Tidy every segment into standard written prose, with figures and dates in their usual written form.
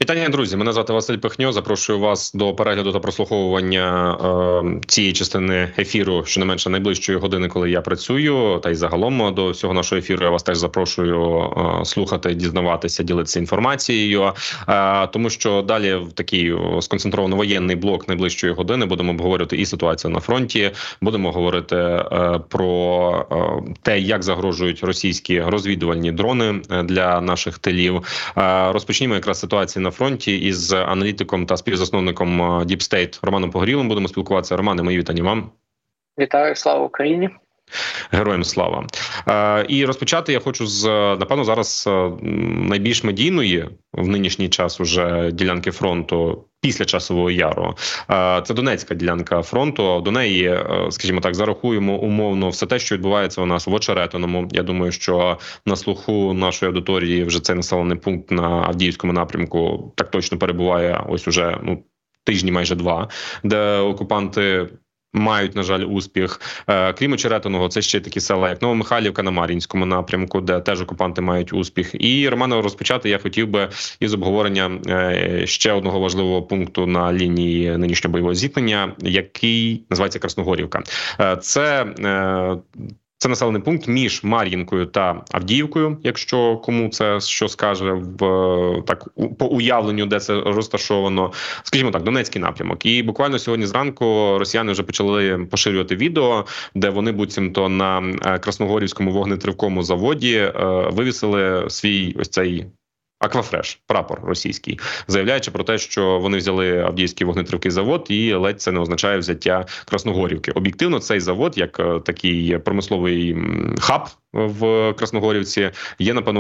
Вітання, друзі. Мене звати Василь Пихньо. Запрошую вас до перегляду та прослуховування цієї частини ефіру, щонайменше найближчої години, коли я працюю. Та й загалом до всього нашого ефіру я вас теж запрошую слухати, дізнаватися, ділитися інформацією. Тому що далі в такий сконцентровано воєнний блок найближчої години будемо обговорювати і ситуацію на фронті. Будемо говорити про те, як загрожують російські розвідувальні дрони для наших тилів. Розпочнімо якраз ситуацію на фронті із аналітиком та співзасновником Deep State Романом Погорілим. Будемо спілкуватися. Романе, мої вітання вам. Вітаю, слава Україні. Героям слава. І розпочати я хочу з, напевно, зараз найбільш медійної в нинішній час уже ділянки фронту після Часового Яру. Це Донецька ділянка фронту. До неї, скажімо так, зарахуємо умовно все те, що відбувається у нас в Очеретиному. Я думаю, що на слуху нашої аудиторії вже цей населений пункт на Авдіївському напрямку так точно перебуває ось уже тижні майже два, де окупанти мають, на жаль, успіх. Крім Очеретиного, це ще такі села, як Новомихайлівка на Мар'їнському напрямку, де теж окупанти мають успіх. І, Романе, розпочати я хотів би із обговорення ще одного важливого пункту на лінії нинішнього бойового зіткнення, який називається Красногорівка. Це населений пункт між Мар'їнкою та Авдіївкою, якщо кому це що скаже по уявленню, де це розташовано. Скажімо так, Донецький напрямок. І буквально сьогодні зранку росіяни вже почали поширювати відео, де вони буцімто на Красногорівському вогнетривкому заводі вивісили свій ось цей Аквафреш, прапор російський, заявляючи про те, що вони взяли Авдіївський вогнетривкий завод і ледь це не означає взяття Красногорівки. Об'єктивно, цей завод, як такий промисловий хаб в Красногорівці, є, напевно,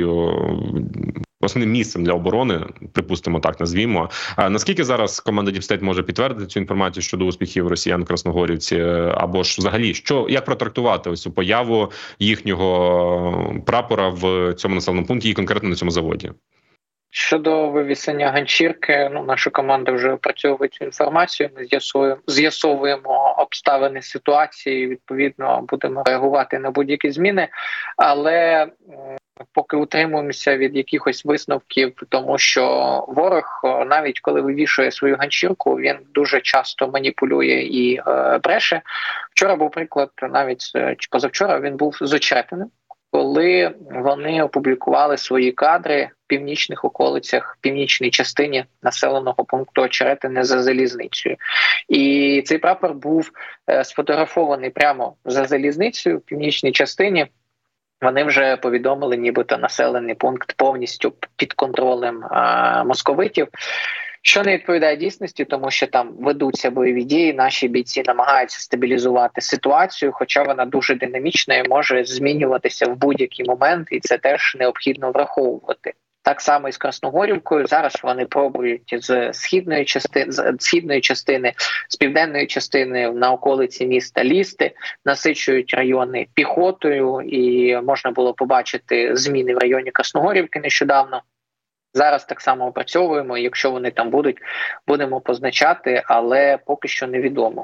основним місцем для оборони, припустимо так, назвімо. А наскільки зараз команда Deep State може підтвердити цю інформацію щодо успіхів росіян в Красногорівці? Або ж взагалі, як протрактувати ось цю появу їхнього прапора в цьому населеному пункті і конкретно на цьому заводі? Щодо вивісення ганчірки, наша команда вже опрацьовує цю інформацію, ми з'ясовуємо обставини ситуації, відповідно будемо реагувати на будь-які зміни, але поки утримуємося від якихось висновків, тому що ворог, навіть коли вивішує свою ганчірку, він дуже часто маніпулює і бреше. Вчора був приклад, навіть чи позавчора, він був з Очеретиним, коли вони опублікували свої кадри в північних околицях, в північній частині населеного пункту Очеретине за залізницею. І цей прапор був сфотографований прямо за залізницею в північній частині. Вони вже повідомили, нібито населений пункт повністю під контролем московитів, що не відповідає дійсності, тому що там ведуться бойові дії, наші бійці намагаються стабілізувати ситуацію, хоча вона дуже динамічна і може змінюватися в будь-який момент, і це теж необхідно враховувати. Так само і з Красногорівкою. Зараз вони пробують з східної частини, з південної частини на околиці міста лізти, насичують райони піхотою, і можна було побачити зміни в районі Красногорівки нещодавно. Зараз так само опрацьовуємо, якщо вони там будуть, будемо позначати, але поки що невідомо.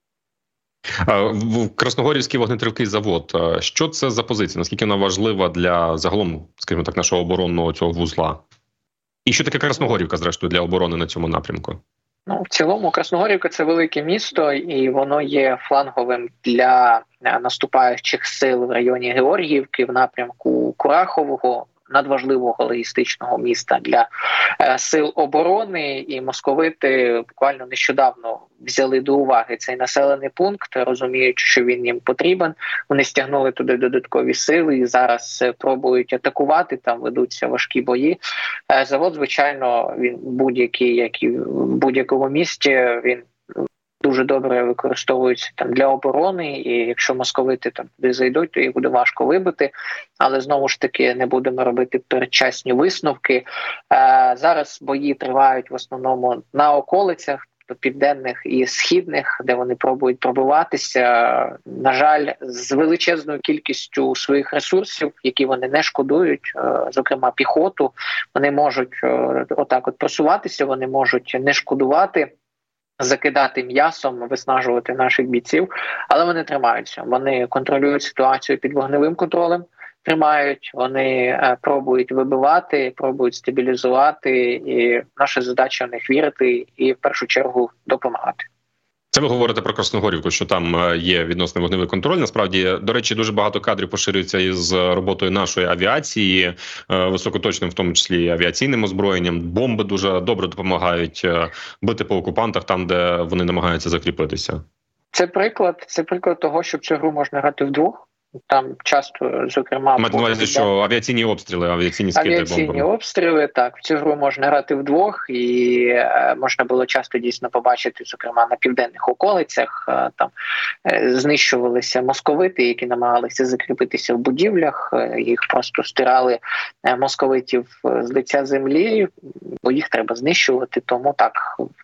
Красногорівський вогнетривкий завод. Що це за позиція? Наскільки вона важлива для загалом, скажімо так, нашого оборонного цього вузла? І що таке Красногорівка, зрештою, для оборони на цьому напрямку? В цілому Красногорівка – це велике місто, і воно є фланговим для наступаючих сил в районі Георгіївки, в напрямку Курахового, надважливого логістичного міста для сил оборони, і московити буквально нещодавно взяли до уваги цей населений пункт, розуміючи, що він їм потрібен. Вони стягнули туди додаткові сили і зараз пробують атакувати, там ведуться важкі бої. Завод, звичайно, він будь-який, як і в будь-якому місті, він дуже добре використовуються там для оборони, і якщо московити там туди зайдуть, то їх буде важко вибити. Але знову ж таки не будемо робити передчасні висновки. Зараз бої тривають в основному на околицях, південних і східних, де вони пробують пробиватися. На жаль, з величезною кількістю своїх ресурсів, які вони не шкодують, зокрема піхоту, вони можуть отак от просуватися, вони можуть не шкодувати, закидати м'ясом, виснажувати наших бійців, але вони тримаються. Вони контролюють ситуацію під вогневим контролем, тримають, вони пробують вибивати, пробують стабілізувати, і наша задача в них вірити і в першу чергу допомагати. Це ви говорите про Красногорівку, що там є відносно вогневий контроль. Насправді, до речі, дуже багато кадрів поширюється із роботою нашої авіації, високоточним, в тому числі авіаційним озброєнням. Бомби дуже добре допомагають бити по окупантах там, де вони намагаються закріпитися. Це приклад того, що в цю гру можна грати вдвох. Там часто, зокрема, мають на увазі, що авіаційні обстріли, авіаційні скиди бомбами. Авіаційні обстріли, так, в цю гру можна грати вдвох, і можна було часто дійсно побачити, зокрема, на південних околицях, там знищувалися московити, які намагалися закріпитися в будівлях, їх просто стирали московитів з лиця землі, бо їх треба знищувати, тому так.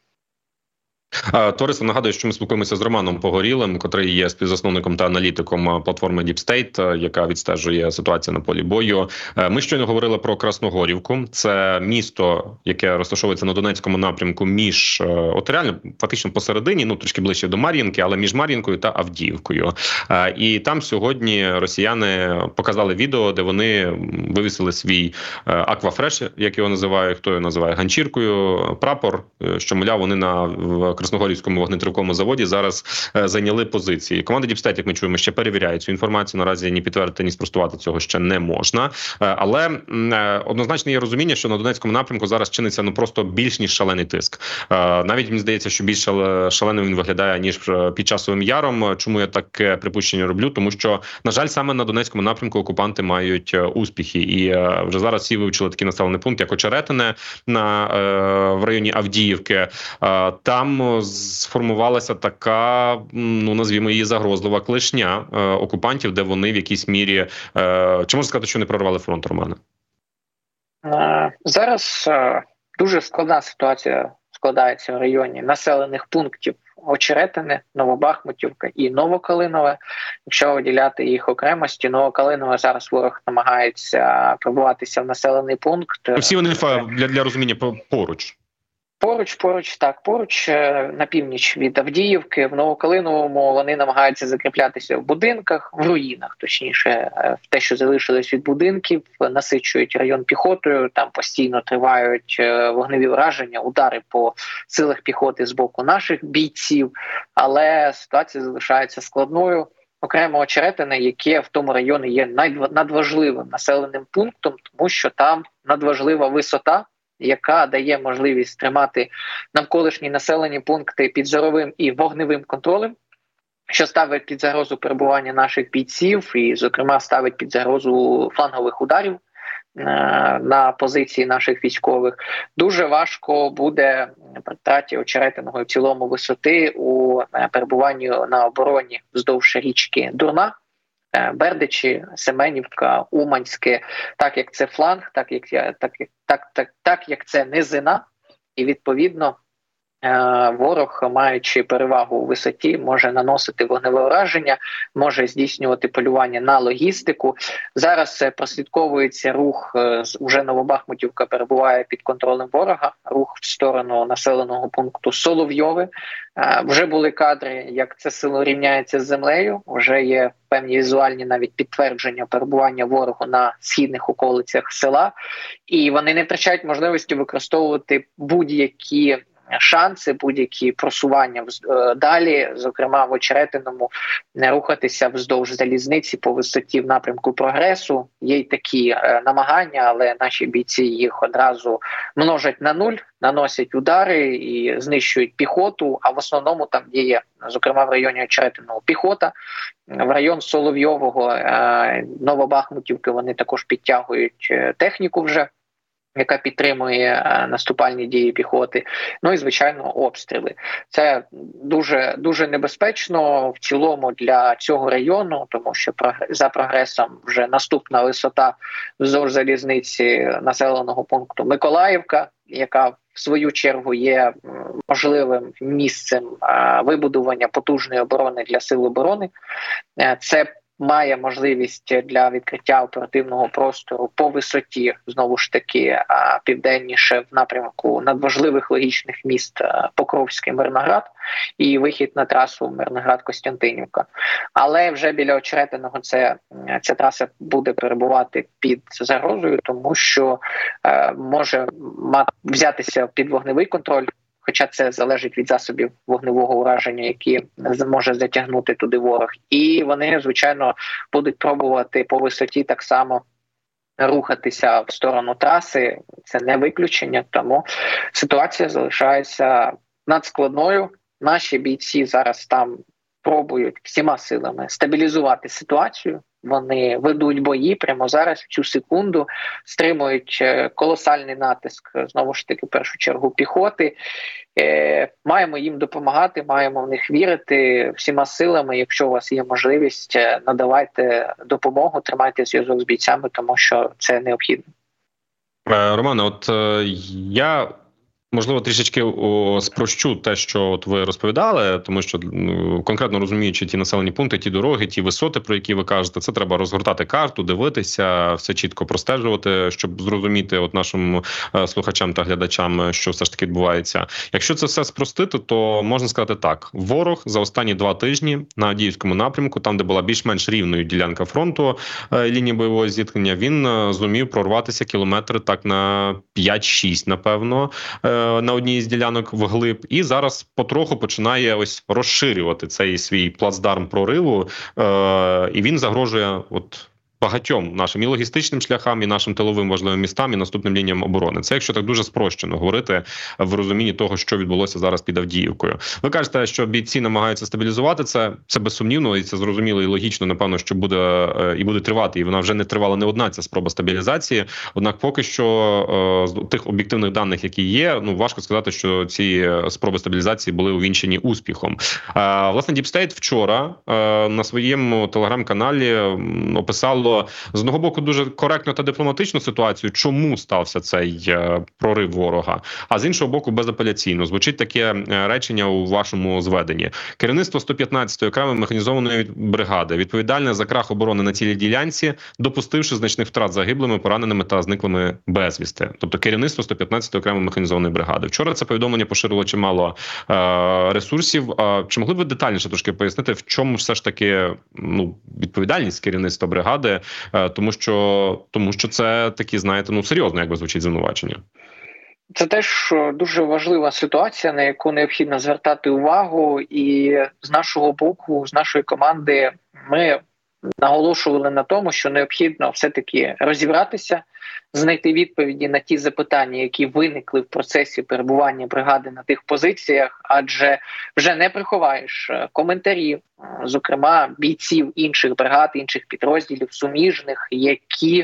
Торисе, нагадую, що ми спілкуємося з Романом Погорілим, котрий є співзасновником та аналітиком платформи Deep State, яка відстежує ситуацію на полі бою. Ми щойно говорили про Красногорівку. Це місто, яке розташовується на Донецькому напрямку між, от реально, фактично посередині, ну трішки ближче до Мар'їнки, але між Мар'їнкою та Авдіївкою. І там сьогодні росіяни показали відео, де вони вивісили свій аквафреш, як його називають, хто його називає ганчіркою, прапор, що, мовляв, вони на Красногорівському вогнетривкому заводі зараз зайняли позиції. Команда Deep State, як ми чуємо, ще перевіряє цю інформацію. Наразі ні підтвердити, ні спростувати цього ще не можна. Але однозначно є розуміння, що на Донецькому напрямку зараз чиниться просто більш ніж шалений тиск. Навіть мені здається, що більш шаленим він виглядає, ніж під Часовим Яром. Чому я таке припущення роблю? Тому що, на жаль, саме на Донецькому напрямку окупанти мають успіхи. І вже зараз всі вивчили такий населений пункт, як Очеретине в районі Авдіївки. Там сформувалася така, ну назвімо її, загрозлива клешня окупантів, де вони в якійсь мірі, чи можна сказати, що не прорвали фронт, Романе? Зараз дуже складна ситуація складається в районі населених пунктів Очеретине, Новобахмутівка і Новокалинове. Якщо виділяти їх окремості, Новокалинове зараз ворог намагається пробиватися в населений пункт. Всі вони для розуміння поруч. Поруч на північ від Авдіївки, в Новокалиновому вони намагаються закріплятися в будинках, в руїнах, точніше, в те, що залишилось від будинків, насичують район піхотою, там постійно тривають вогневі враження, удари по силах піхоти з боку наших бійців, але ситуація залишається складною. Окремо Очеретине, яке в тому районі є надважливим населеним пунктом, тому що там надважлива висота, яка дає можливість тримати навколишні населені пункти під зоровим і вогневим контролем, що ставить під загрозу перебування наших бійців і, зокрема, ставить під загрозу флангових ударів на позиції наших військових. Дуже важко буде при втраті Очеретиного і в цілому висоти у перебуванні на обороні вздовж річки Дурна, Бердичі, Семенівка, Уманське, так як це фланг, так як це низина, і відповідно ворог, маючи перевагу у висоті, може наносити вогневе ураження, може здійснювати полювання на логістику. Зараз прослідковується рух, уже Новобахмутівка перебуває під контролем ворога, рух в сторону населеного пункту Соловйове. Вже були кадри, як це село рівняється з землею, вже є певні візуальні навіть підтвердження перебування ворогу на східних околицях села, і вони не втрачають можливості використовувати будь-які шанси, будь-які просування далі, зокрема в Очеретиному, не рухатися вздовж залізниці по висоті в напрямку прогресу. Є й такі намагання, але наші бійці їх одразу множать на нуль, наносять удари і знищують піхоту, а в основному там є, зокрема в районі Очеретиного, піхота. В район Соловйового, Новобахмутівки вони також підтягують техніку вже, яка підтримує наступальні дії піхоти. Ну і, звичайно, обстріли. Це дуже, дуже небезпечно в цілому для цього району, тому що за прогресом вже наступна висота вздовж залізниці населеного пункту Миколаївка, яка в свою чергу є можливим місцем вибудування потужної оборони для сил оборони. Це має можливість для відкриття оперативного простору по висоті, знову ж таки, південніше в напрямку надважливих логічних міст Покровський, Мирноград і вихід на трасу Мирноград-Костянтинівка. Але вже біля Очеретиного ця траса буде перебувати під загрозою, тому що може взятися під вогневий контроль, хоча це залежить від засобів вогневого ураження, які зможе затягнути туди ворог. І вони, звичайно, будуть пробувати по висоті так само рухатися в сторону траси. Це не виключення, тому ситуація залишається надскладною. Наші бійці зараз там пробують всіма силами стабілізувати ситуацію. Вони ведуть бої прямо зараз, в цю секунду, стримують колосальний натиск, знову ж таки, в першу чергу, піхоти. Маємо їм допомагати, маємо в них вірити всіма силами. Якщо у вас є можливість, надавайте допомогу, тримайте зв'язок з бійцями, тому що це необхідно. Романе, от я... можливо, трішечки спрощу те, що от ви розповідали, тому що конкретно розуміючи ті населені пункти, ті дороги, ті висоти, про які ви кажете, це треба розгортати карту, дивитися, все чітко простежувати, щоб зрозуміти от нашим слухачам та глядачам, що все ж таки відбувається. Якщо це все спростити, то можна сказати так. Ворог за останні 2 тижні на Авдіївському напрямку, там, де була більш-менш рівною ділянка фронту лінії бойового зіткнення, він зумів прорватися кілометри так на 5-6, напевно, на одній з ділянок вглиб, і зараз потроху починає ось розширювати цей свій плацдарм прориву, і він загрожує от багатьом нашим і логістичним шляхам, і нашим тиловим важливим містам, і наступним лініям оборони. Це якщо так дуже спрощено говорити в розумінні того, що відбулося зараз під Авдіївкою. Ви кажете, що бійці намагаються стабілізувати це безсумнівно, і це зрозуміло і логічно, напевно, що буде тривати, і вона вже не тривала не одна ця спроба стабілізації. Однак поки що з тих об'єктивних даних, які є, важко сказати, що ці спроби стабілізації були увінчені успіхом. Власне, Deep State вчора на своєму телеграм-каналі описало з одного боку дуже коректно та дипломатичну ситуацію, чому стався цей прорив ворога, а з іншого боку безапеляційно. Звучить таке речення у вашому зведенні. Керівництво 115-ї окремої механізованої бригади відповідальне за крах оборони на цілій ділянці, допустивши значних втрат загиблими, пораненими та зниклими безвісти. Тобто керівництво 115-ї окремої механізованої бригади. Вчора це повідомлення поширило чимало ресурсів. Чи могли б ви детальніше трошки пояснити, в чому все ж таки відповідальність керівництва бригади, тому що це такі, знаєте, серйозно, якби звучить звинувачення. Це теж дуже важлива ситуація, на яку необхідно звертати увагу, і з нашого боку, з нашої команди, ми наголошували на тому, що необхідно все-таки розібратися, знайти відповіді на ті запитання, які виникли в процесі перебування бригади на тих позиціях, адже вже не приховаєш коментарів, зокрема бійців інших бригад, інших підрозділів, суміжних, які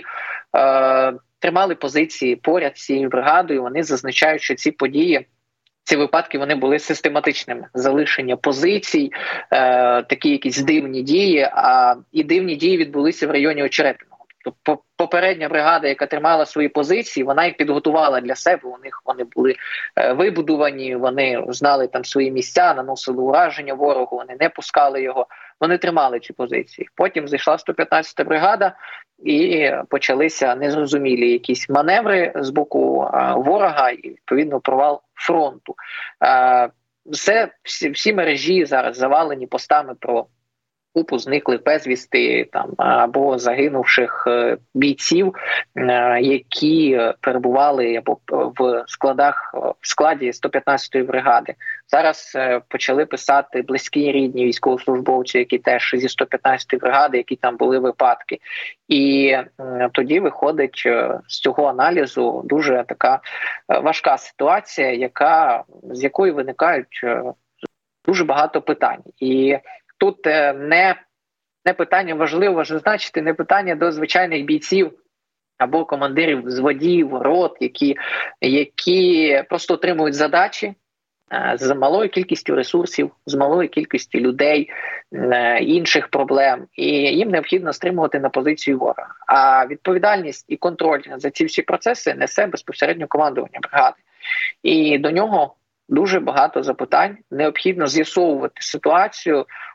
тримали позиції поряд з цією бригадою. Вони зазначають, що ці події, ці випадки, вони були систематичними. Залишення позицій, такі якісь дивні дії, і дивні дії відбулися в районі Очеретиного. Тобто попередня бригада, яка тримала свої позиції, вона їх підготувала для себе, у них вони були вибудовані, вони знали там свої місця, наносили ураження ворогу, вони не пускали його, вони тримали ці позиції. Потім зайшла 115-та бригада і почалися незрозумілі якісь маневри з боку ворога і, відповідно, провал фронту. Всі мережі зараз завалені постами про купу зниклих безвісти або загинувших бійців, які перебували або в складі 115-ї бригади. Зараз почали писати близькі рідні військовослужбовці, які теж зі 115-ї бригади, які там були випадки. І тоді виходить з цього аналізу дуже така важка ситуація, з якої виникають дуже багато питань. І тут не питання, важливо зазначити, не питання до звичайних бійців або командирів взводів, рот, які просто отримують задачі з малою кількістю ресурсів, з малою кількістю людей, інших проблем, і їм необхідно стримувати на позицію ворога. А відповідальність і контроль за ці всі процеси несе безпосередньо командування бригади. І до нього дуже багато запитань. Необхідно з'ясовувати ситуацію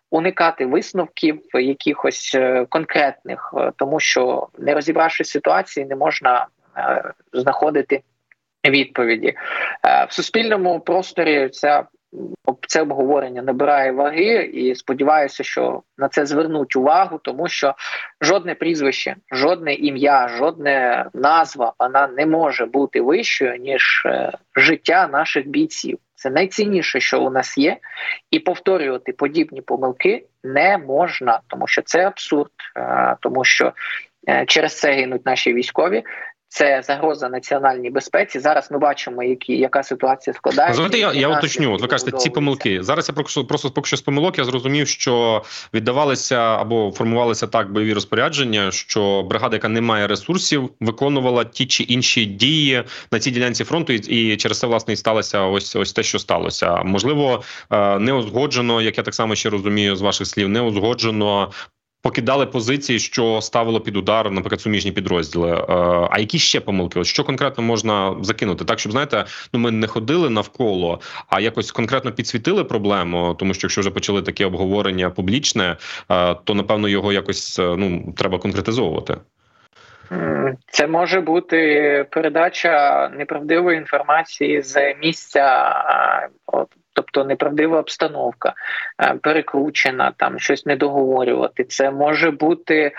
уникати висновків якихось конкретних, тому що, не розібравши ситуації, не можна знаходити відповіді. В суспільному просторі це обговорення набирає ваги, і сподіваюся, що на це звернуть увагу, тому що жодне прізвище, жодне ім'я, жодна назва, вона не може бути вищою, ніж життя наших бійців. Це найцінніше, що у нас є, і повторювати подібні помилки не можна, тому що це абсурд, тому що через це гинуть наші військові. Це загроза національній безпеці. Зараз ми бачимо, яка ситуація складається. Знаєте, я уточню. Ви кажете, ці помилки. Зараз я просто поки що з помилок я зрозумів, що віддавалися або формувалися так бойові розпорядження, що бригада, яка не має ресурсів, виконувала ті чи інші дії на цій ділянці фронту, і через це, власне, і сталося ось те, що сталося. Можливо, не узгоджено, як я так само ще розумію з ваших слів, не узгоджено покидали позиції, що ставило під удар, наприклад, суміжні підрозділи. А які ще помилки? От що конкретно можна закинути? Так, щоб, знаєте, ми не ходили навколо, а якось конкретно підсвітили проблему, тому що якщо вже почали таке обговорення публічне, то, напевно, його якось треба конкретизовувати. Це може бути передача неправдивої інформації з місця, тобто неправдива обстановка, перекручена, там щось недоговорювати. Це може бути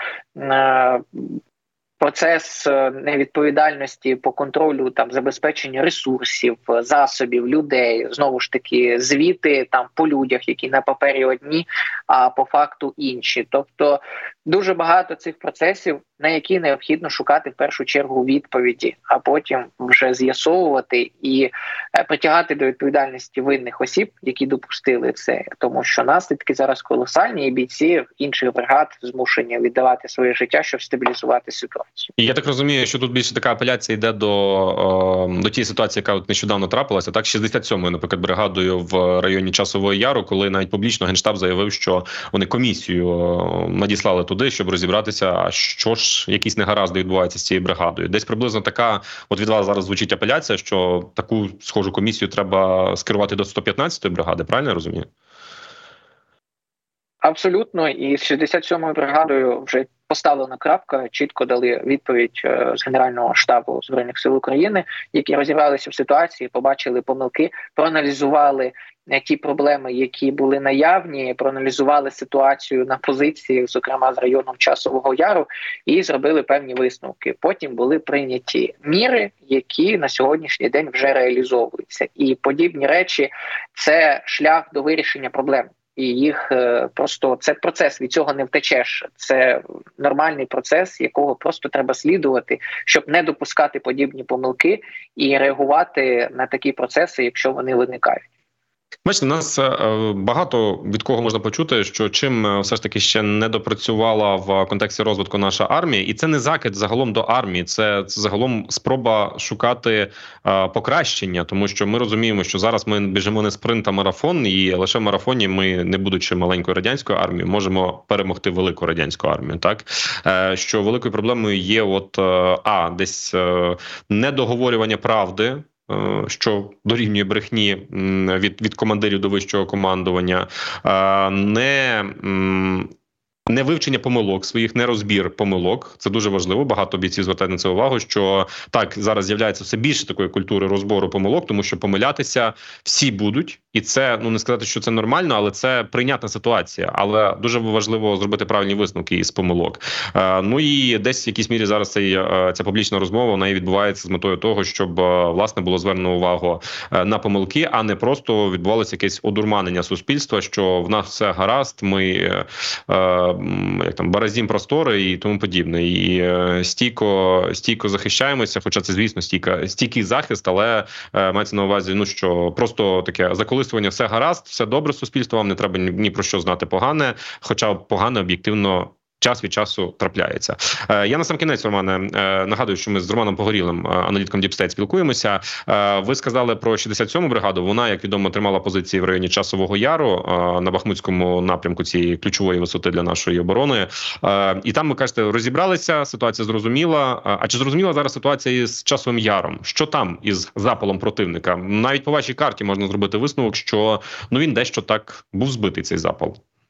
процес невідповідальності по контролю, там, забезпечення ресурсів, засобів, людей, знову ж таки, звіти там по людях, які на папері одні, а по факту інші. Тобто дуже багато цих процесів, на які необхідно шукати в першу чергу відповіді, а потім вже з'ясовувати і притягати до відповідальності винних осіб, які допустили це. Тому що наслідки зараз колосальні, і бійці інших бригад змушені віддавати своє життя, щоб стабілізувати ситуацію. І я так розумію, що тут більше така апеляція йде до тієї ситуації, яка от нещодавно трапилася, так, 67-ю, наприклад, бригадою в районі Часового Яру, коли навіть публічно Генштаб заявив, що вони комісію надіслали туди, щоб розібратися, а що ж якісь негаразди відбуваються з цією бригадою. Десь приблизно така, от від вас зараз звучить апеляція, що таку схожу комісію треба скерувати до 115-ї бригади, правильно я розумію? Абсолютно, і з 67-ю бригадою вже поставлена крапка, чітко дали відповідь з Генерального штабу Збройних сил України, які розібралися в ситуації, побачили помилки, проаналізували ті проблеми, які були наявні, проаналізували ситуацію на позиції, зокрема з районом Часового Яру, і зробили певні висновки. Потім були прийняті міри, які на сьогоднішній день вже реалізовуються. І подібні речі – це шлях до вирішення проблем. І їх просто, це процес, від цього не втечеш. Це нормальний процес, якого просто треба слідувати, щоб не допускати подібні помилки і реагувати на такі процеси, якщо вони виникають. Бачите, нас багато від кого можна почути, що чим все ж таки ще не допрацювала в контексті розвитку наша армія, і це не закид загалом до армії, це загалом спроба шукати покращення, тому що ми розуміємо, що зараз ми біжимо не спринт, а марафон, і лише в марафоні ми, не будучи маленькою радянською армією, можемо перемогти велику радянську армію. Так що великою проблемою є десь недоговорювання правди, що дорівнює брехні від командирів до вищого командування, не вивчення помилок своїх, не розбір помилок. Це дуже важливо. Багато бійців звертають на це увагу, що так, зараз з'являється все більше такої культури розбору помилок, тому що помилятися всі будуть. І це, не сказати, що це нормально, але це прийнятна ситуація. Але дуже важливо зробити правильні висновки із помилок. І десь в якійсь мірі зараз ця публічна розмова, вона і відбувається з метою того, щоб, власне, було звернено увагу на помилки, а не просто відбувалося якесь одурманення суспільства, що в нас все гаразд, ми баразім простори і тому подібне. І стійко захищаємося, хоча це, звісно, стійкий захист, але мається на увазі, що просто таке заколисування, все гаразд, все добре, суспільство, вам не треба ні про що знати погане, хоча погане об'єктивно час від часу трапляється. Я на сам кінець, Романе, нагадую, що ми з Романом Погорілим, аналітиком Deep State, спілкуємося. Ви сказали про 67-му бригаду. Вона, як відомо, тримала позиції в районі Часового Яру на Бахмутському напрямку цієї ключової висоти для нашої оборони. І там, ви кажете, розібралися, ситуація зрозуміла. А чи зрозуміла зараз ситуація із Часовим Яром? Що там із запалом противника? Навіть по вашій карті можна зробити висновок, що він дещо так був збитий, цей запал.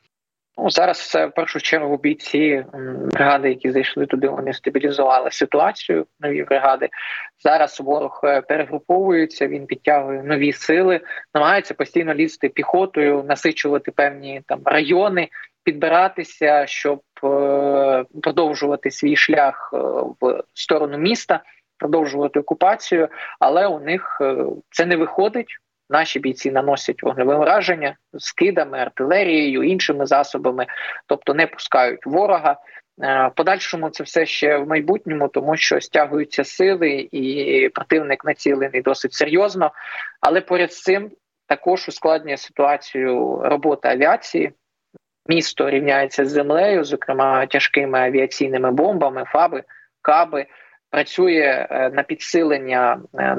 Зараз це в першу чергу бійці бригади, які зайшли туди, вони стабілізували ситуацію, нові бригади. Зараз ворог перегруповується, він підтягує нові сили, намагається постійно лізти піхотою, насичувати певні там райони, підбиратися, щоб продовжувати свій шлях в сторону міста, продовжувати окупацію, але у них це не виходить. Наші бійці наносять вогневе враження скидами, артилерією, іншими засобами, тобто не пускають ворога. В подальшому це все ще в майбутньому, тому що стягуються сили і противник націлений досить серйозно. Але поряд з цим також ускладнює ситуацію робота авіації. Місто рівняється з землею, зокрема тяжкими авіаційними бомбами, ФАБи, КАБи. Працює на підсилення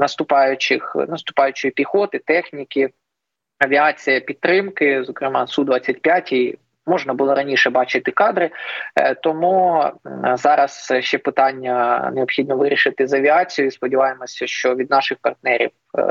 наступаючої піхоти, техніки, авіація підтримки, зокрема Су-25, можна було раніше бачити кадри, тому зараз ще питання необхідно вирішити з авіацією. Сподіваємося, що від наших партнерів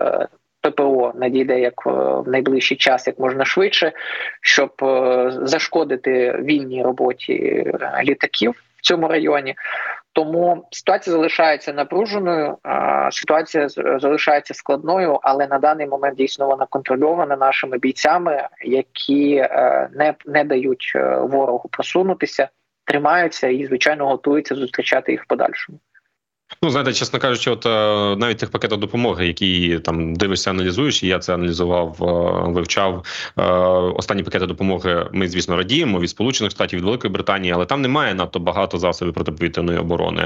ППО надійде як в найближчий час, як можна швидше, щоб зашкодити вільній роботі літаків в цьому районі. Тому ситуація залишається напруженою, ситуація залишається складною, але на даний момент дійсно вона контрольована нашими бійцями, які не дають ворогу просунутися, тримаються і, звичайно, готуються зустрічати їх в подальшому. Ну, знаєте, чесно кажучи, от навіть тих пакетів допомоги, які там дивишся, аналізуєш, і я це аналізував, вивчав. Останні пакети допомоги ми, звісно, радіємо від Сполучених Штатів, від Великої Британії, але там немає надто багато засобів протиповітряної оборони.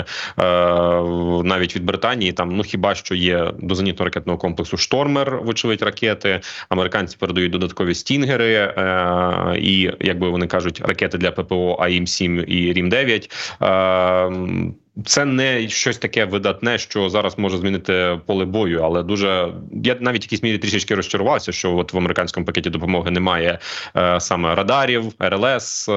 Навіть від Британії там, ну хіба що є до зенітно-ракетного комплексу «Штормер», вочевидь, ракети. Американці передають додаткові «Стінгери» і, як би вони кажуть, ракети для ППО АІМ-7 і РІМ-9. Це не щось таке видатне, що зараз може змінити поле бою, але дуже я навіть в якійсь мірі трішечки розчарувався, що от в американському пакеті допомоги немає саме радарів, РЛС,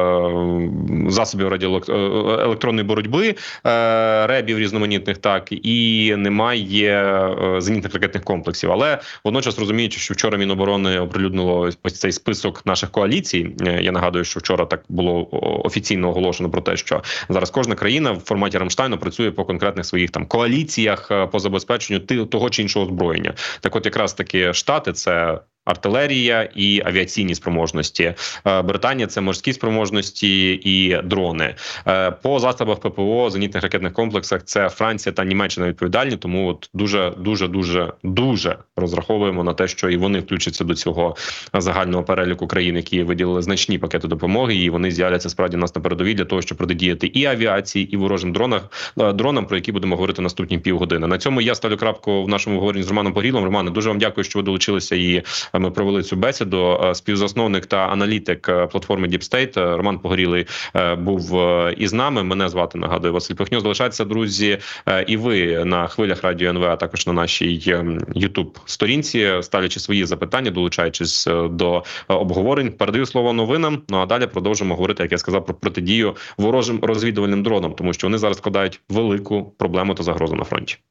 засобів електронної боротьби, ребів різноманітних, так, і немає зенітних ракетних комплексів. Але водночас розуміючи, що вчора Міноборони оприлюднило ось цей список наших коаліцій. Я нагадую, що вчора так було офіційно оголошено про те, що зараз кожна країна в форматі Рамштайну працює по конкретних своїх там коаліціях по забезпеченню того чи іншого озброєння. Так от якраз таки Штати – це артилерія і авіаційні спроможності. Британія – це морські спроможності і дрони. По засобах ППО, зенітних ракетних комплексах – це Франція та Німеччина відповідальні, тому от дуже розраховуємо на те, що і вони включаться до цього загального переліку країн, які виділили значні пакети допомоги, і вони з'являться справді нас на передовій для того, щоб протидіяти і авіації, і ворожим дронам, про які будемо говорити наступні півгодини. На цьому я ставлю крапку в нашому обговоренні з Романом Погорілом. Романе, дуже вам дякую, що ви долучилися і ми провели цю бесіду. Співзасновник та аналітик платформи Deep State Роман Погорілий був із нами. Мене звати, нагадую, Василь Пихньо. Залишайтеся, друзі, і ви на хвилях Радіо НВ, а також на нашій YouTube-сторінці, ставлячи свої запитання, долучаючись до обговорень. Передаю слово новинам, ну а далі продовжимо говорити, як я сказав, про протидію ворожим розвідувальним дронам, тому що вони зараз складають велику проблему та загрозу на фронті.